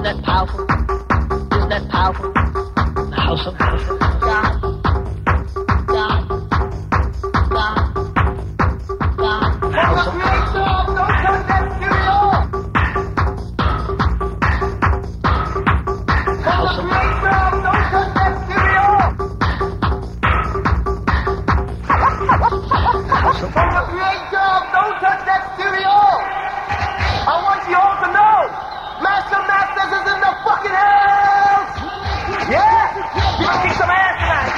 that powerful? Isn't that powerful? The house of worship. God. God. God. God. The house of worship. Don't touch that stereo! The house of worship. Don't touch that stereo! From the creator, don't touch that stereo! I want you all to know, Master Masters is in the fucking house! Yeah! You gonna kick some ass tonight!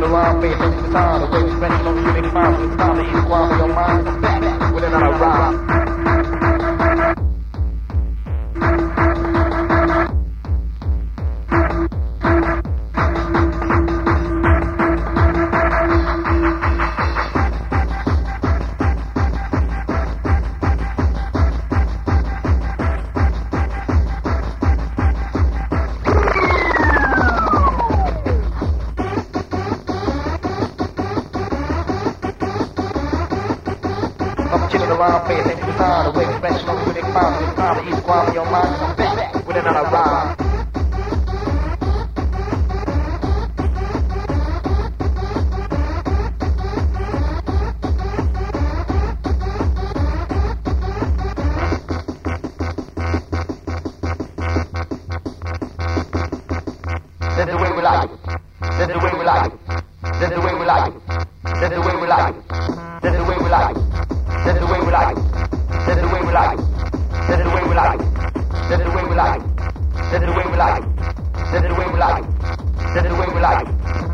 around, pay attention to time. The way we spend it, don't you make fine. It's time to ease quiet for your mind. I'm back with another rhyme. Pay attention to time, the way we spend it, don't you make fine. It's time to ease quiet for your mind. I'm back with another rhyme. That's the way we like it. That's the way we like it. That's the way we like it. That's the way we like it. That's the way we like it. That's the way we like it. That's the way we like it. That's the way we like it. That's the way we like it. That's the way we like it. That's the way we like it. That's the way we like it.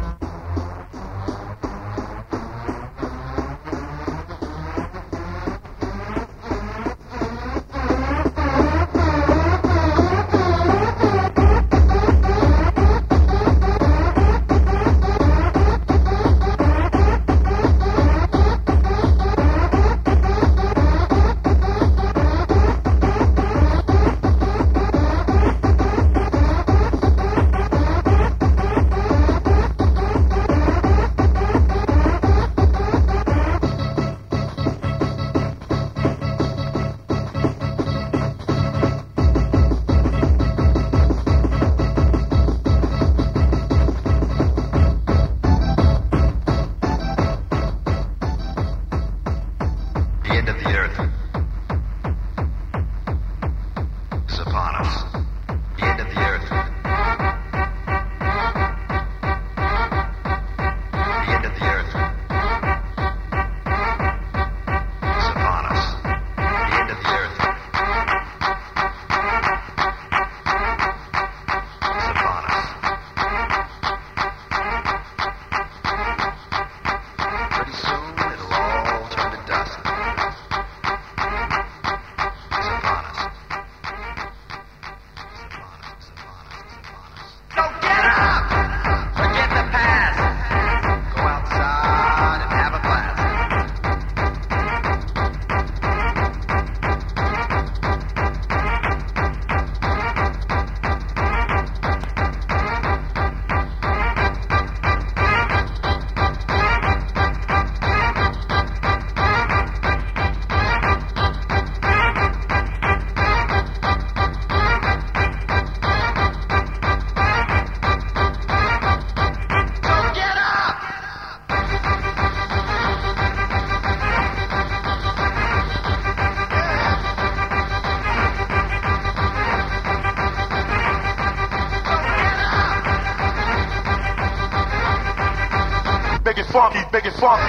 funky, make it funky.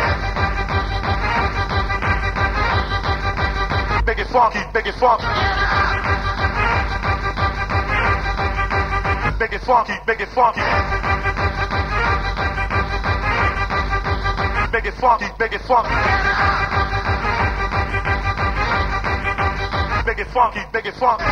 Make it funky, make it funky. Make it funky, make it funky. Make it funky, make it funky. Make it funky, make it funky.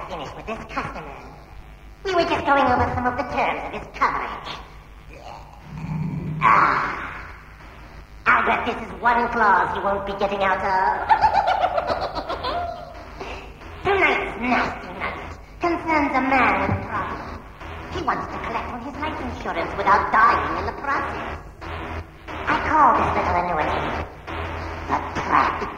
finished with this customer. We were just going over some of the terms of his coverage. Albert, this is one clause you won't be getting out of. Tonight's nasty nugget concerns a man with a problem. He wants to collect on his life insurance without dying in the process. I call this little annuity a trap.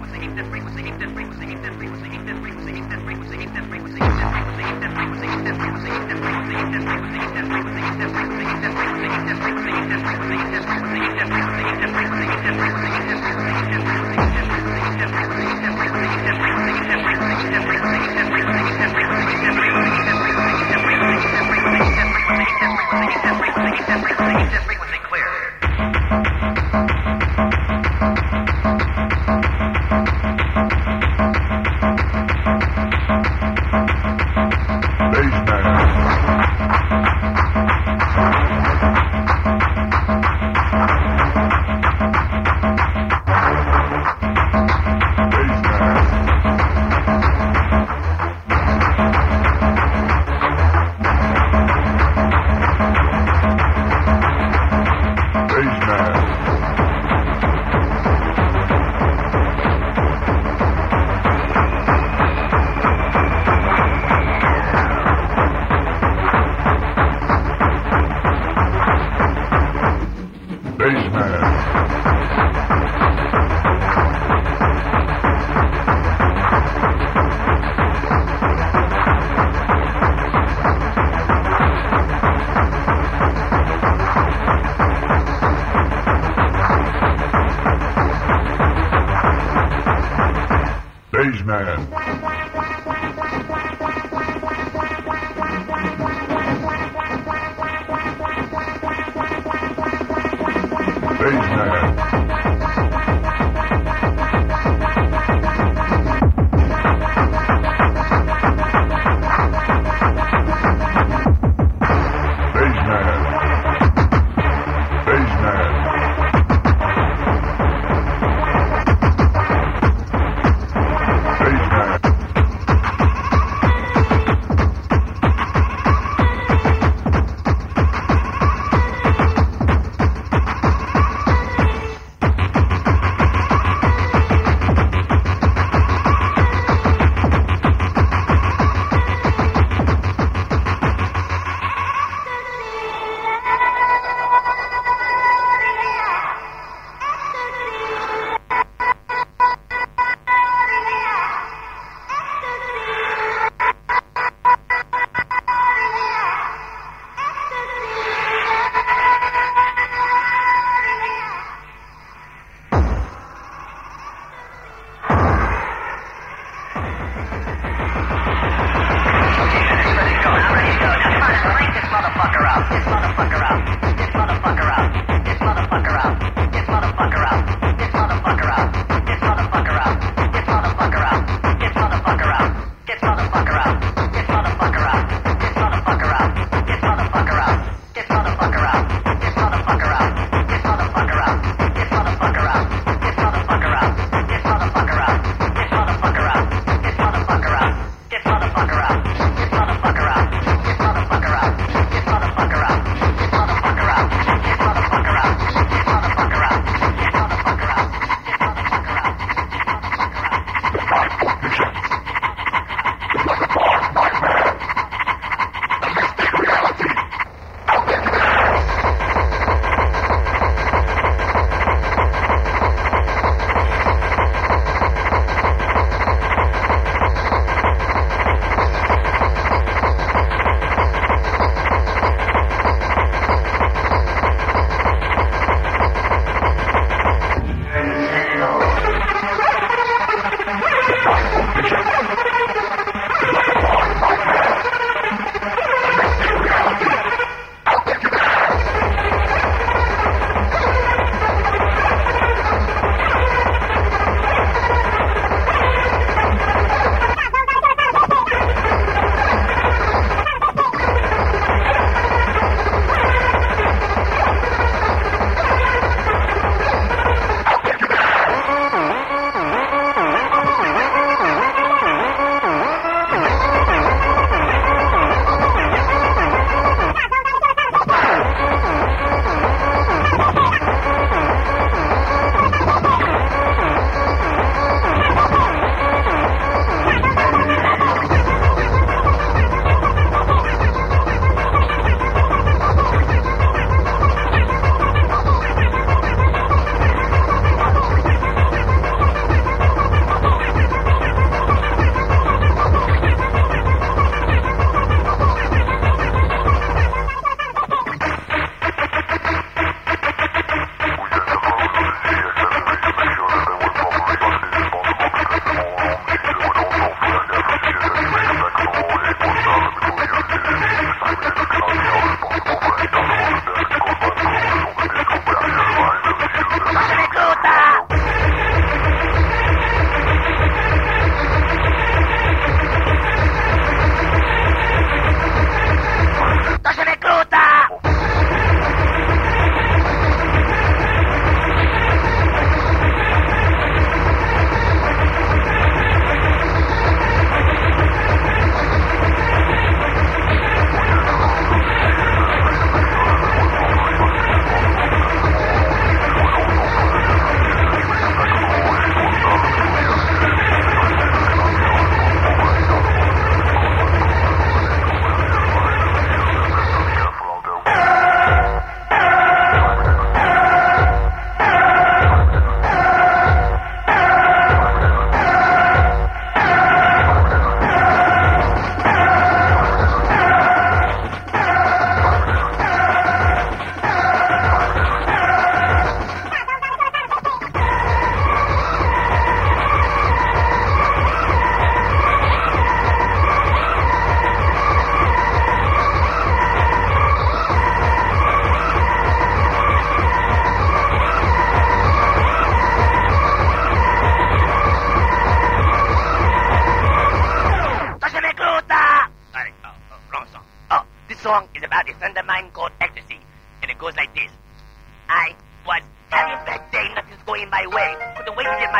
Frequency.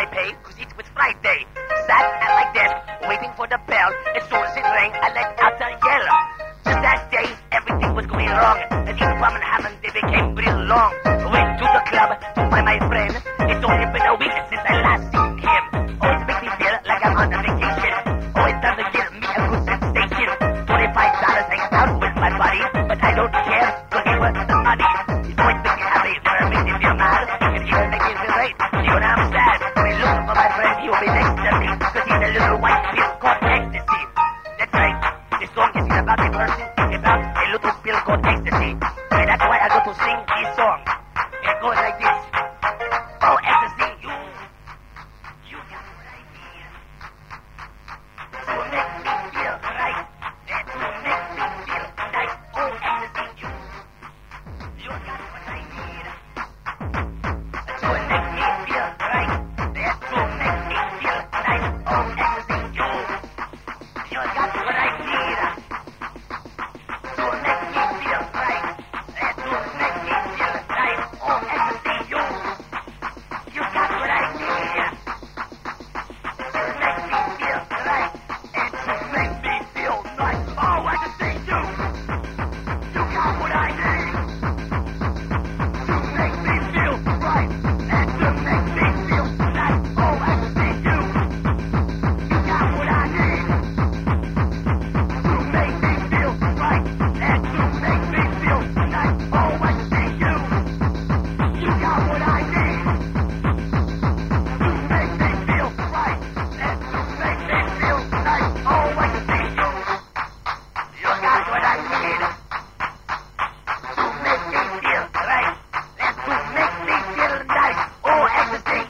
pay, cause it was Friday. Sat at my desk, waiting for the bell. As soon as it rang, I let out a yell. Just that day, everything was going wrong. And even Plum and Hammond, they became real long. Went to the club to find my friend. It's only been a week since I last seen him. Always makes me feel like I'm on a vacation. Always does to give me a good sensation. $25 hanging out with my buddy. But I don't care, cause he was the money. He's always makes me happy, never makes me feel mad. And even makes me feel great, see when I'm sad. When I look for my friend, he'll be next to me. Cause he's a little white pill called ecstasy. That's right, this song isn't about a person. It's about a little pill called ecstasy. And that's why I go to sing this song. It goes like this. Oh, ecstasy, you got what I need. To make me feel right. And to make me feel nice. Oh, ecstasy, you got what I need. To make me feel right. And to make me feel nice. Oh, ecstasy, you got what I need. To make me feel right. And to make me feel nice. Oh, ecstasy, you got what I need. To make me feel right. And to make me feel nice. Oh, ecstasy, you got what I need. To make me feel right. And to make me feel nice. Oh, ecstasy, you got what I need. To make me feel right. And to make me feel nice. Oh, ecstasy, you got what I need. To make me feel right. And to make me feel nice. Oh, ecstasy, you got what I need. To make me feel right. And to make me feel nice. Oh, ecstasy,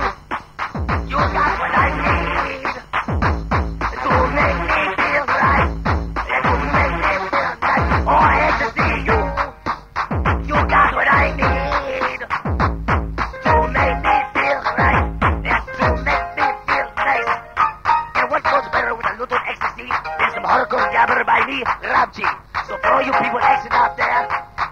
you got what I need. To make me feel right. And to make me feel nice. Oh, ecstasy, you got what I need. To make me feel right. And to make me feel nice. And what goes better with a little ecstasy than some hardcore jabber by me, Rabji. So for all you people acting out there,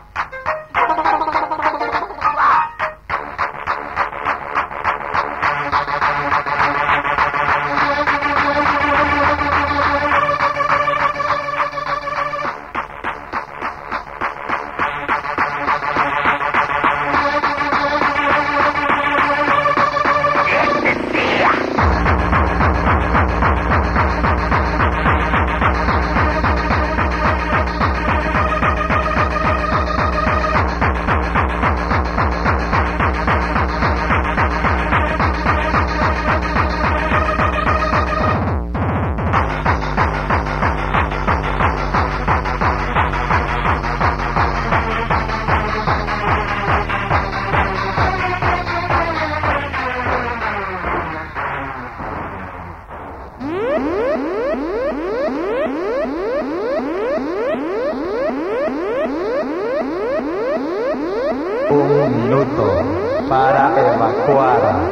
Un minuto para evacuar.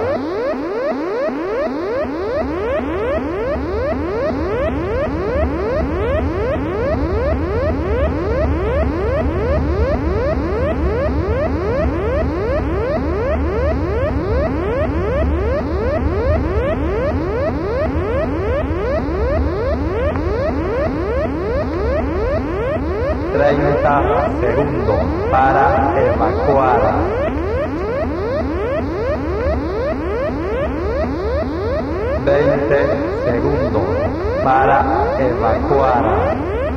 Segundos para evacuar. 20 segundos para evacuar.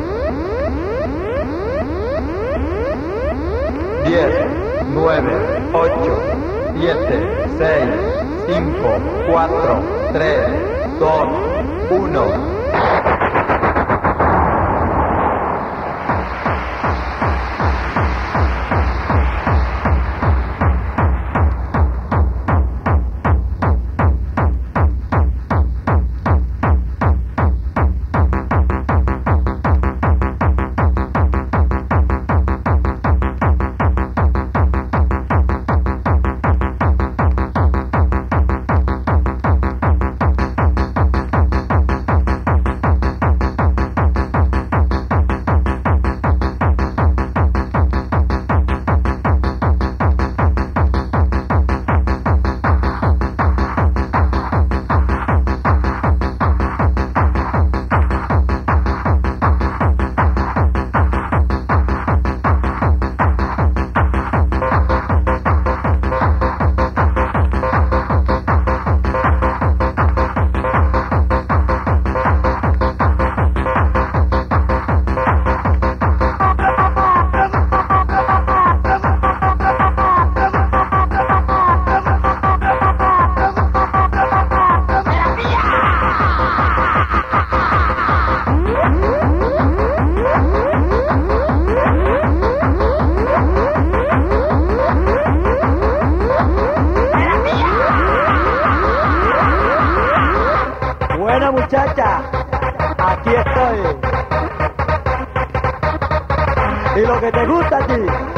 10, 9, 8, 7, 6, 5, 4, 3, 2, 1. Bueno, muchacha, aquí estoy. Y lo que te gusta a ti.